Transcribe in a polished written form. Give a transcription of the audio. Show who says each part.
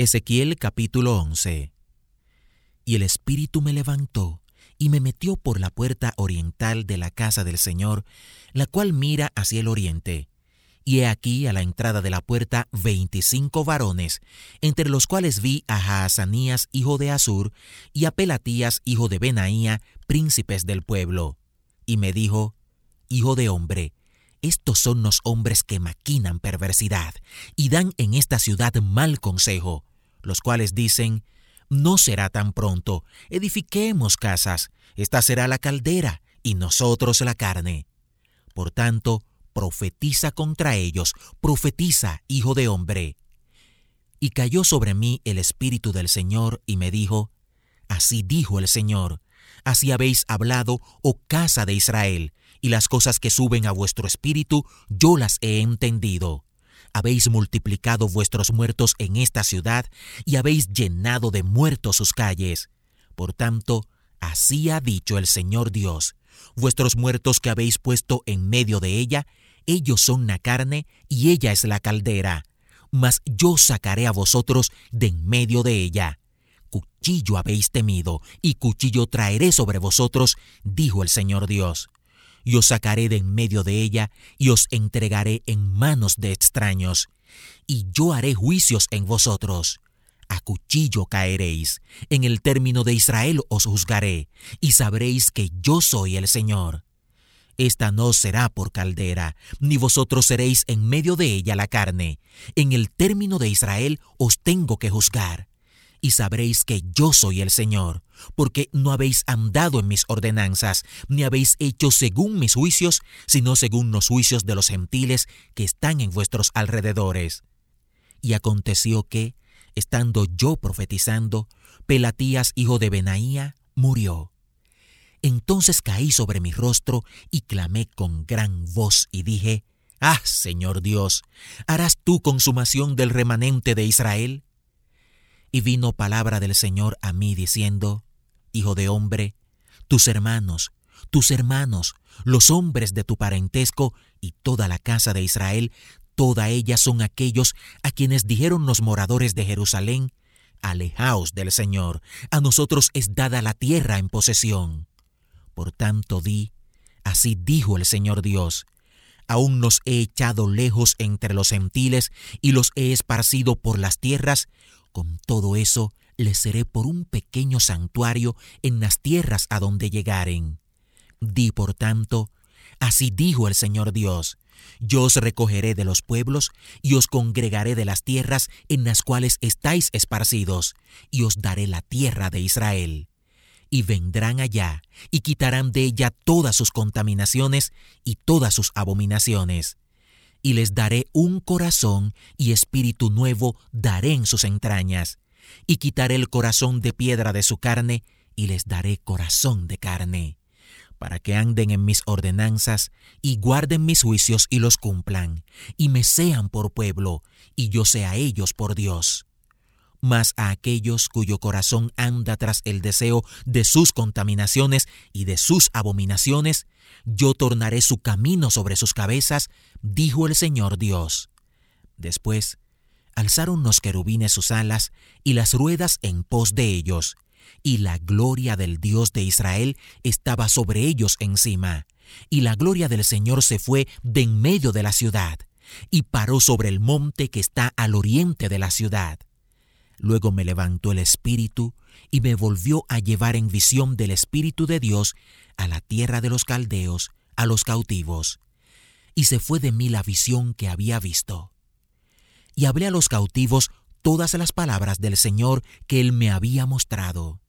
Speaker 1: Ezequiel capítulo 11. Y el Espíritu me levantó y me metió por la puerta oriental de la casa del Señor, la cual mira hacia el oriente. Y he aquí a la entrada de la puerta 25 varones, entre los cuales vi a Jaazanías hijo de Azur y a Pelatías hijo de Benaía, príncipes del pueblo. Y me dijo: Hijo de hombre, estos son los hombres que maquinan perversidad y dan en esta ciudad mal consejo, los cuales dicen: no será tan pronto, edifiquemos casas, esta será la caldera y nosotros la carne. Por tanto, profetiza contra ellos, profetiza, hijo de hombre. Y cayó sobre mí el Espíritu del Señor y me dijo: Así dijo el Señor, así habéis hablado, oh casa de Israel, y las cosas que suben a vuestro espíritu, yo las he entendido. Habéis multiplicado vuestros muertos en esta ciudad, y habéis llenado de muertos sus calles. Por tanto, así ha dicho el Señor Dios: vuestros muertos que habéis puesto en medio de ella, ellos son la carne, y ella es la caldera. Mas yo sacaré a vosotros de en medio de ella. Cuchillo habéis temido, y cuchillo traeré sobre vosotros, dijo el Señor Dios. Y os sacaré de en medio de ella, y os entregaré en manos de extraños. Y yo haré juicios en vosotros. A cuchillo caeréis, en el término de Israel os juzgaré, y sabréis que yo soy el Señor. Esta no será por caldera, ni vosotros seréis en medio de ella la carne. En el término de Israel os tengo que juzgar. Y sabréis que yo soy el Señor, porque no habéis andado en mis ordenanzas, ni habéis hecho según mis juicios, sino según los juicios de los gentiles que están en vuestros alrededores. Y aconteció que, estando yo profetizando, Pelatías hijo de Benaía murió. Entonces caí sobre mi rostro y clamé con gran voz y dije: ¡Ah, Señor Dios! ¿Harás tú consumación del remanente de Israel? Y vino palabra del Señor a mí diciendo: Hijo de hombre, tus hermanos, los hombres de tu parentesco y toda la casa de Israel, toda ella son aquellos a quienes dijeron los moradores de Jerusalén: Alejaos del Señor, a nosotros es dada la tierra en posesión. Por tanto di: así dijo el Señor Dios: aún los he echado lejos entre los gentiles y los he esparcido por las tierras. Con todo eso, les seré por un pequeño santuario en las tierras a donde llegaren. Di, por tanto: así dijo el Señor Dios: yo os recogeré de los pueblos y os congregaré de las tierras en las cuales estáis esparcidos, y os daré la tierra de Israel. Y vendrán allá y quitarán de ella todas sus contaminaciones y todas sus abominaciones. Y les daré un corazón y espíritu nuevo daré en sus entrañas. Y quitaré el corazón de piedra de su carne y les daré corazón de carne, para que anden en mis ordenanzas y guarden mis juicios y los cumplan, y me sean por pueblo, y yo sea ellos por Dios. Mas a aquellos cuyo corazón anda tras el deseo de sus contaminaciones y de sus abominaciones, yo tornaré su camino sobre sus cabezas, dijo el Señor Dios. Después alzaron los querubines sus alas y las ruedas en pos de ellos, y la gloria del Dios de Israel estaba sobre ellos encima, y la gloria del Señor se fue de en medio de la ciudad, y paró sobre el monte que está al oriente de la ciudad. Luego me levantó el Espíritu y me volvió a llevar en visión del Espíritu de Dios a la tierra de los caldeos, a los cautivos. Y se fue de mí la visión que había visto. Y hablé a los cautivos todas las palabras del Señor que Él me había mostrado.